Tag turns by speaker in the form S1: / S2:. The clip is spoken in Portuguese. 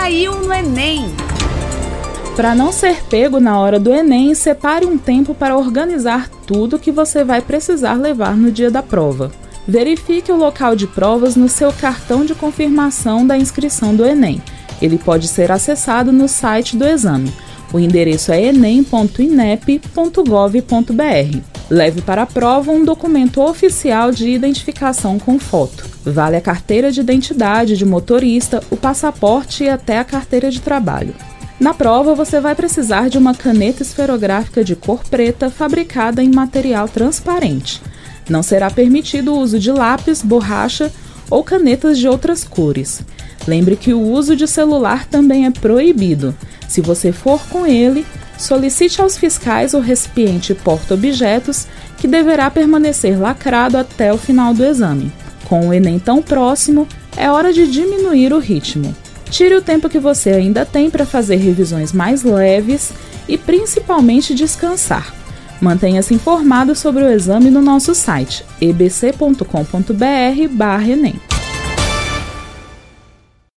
S1: caiu no Enem.
S2: Para não ser pego na hora do Enem, separe um tempo para organizar tudo que você vai precisar levar no dia da prova. Verifique o local de provas no seu cartão de confirmação da inscrição do Enem. Ele pode ser acessado no site do exame. O endereço é enem.inep.gov.br. Leve para a prova um documento oficial de identificação com foto. Vale a carteira de identidade de motorista, o passaporte e até a carteira de trabalho. Na prova, você vai precisar de uma caneta esferográfica de cor preta fabricada em material transparente. Não será permitido o uso de lápis, borracha ou canetas de outras cores. Lembre que o uso de celular também é proibido. Se você for com ele, solicite aos fiscais o recipiente porta-objetos, que deverá permanecer lacrado até o final do exame. Com o Enem tão próximo, é hora de diminuir o ritmo. Tire o tempo que você ainda tem para fazer revisões mais leves e principalmente descansar. Mantenha-se informado sobre o exame no nosso site ebc.com.br/enem.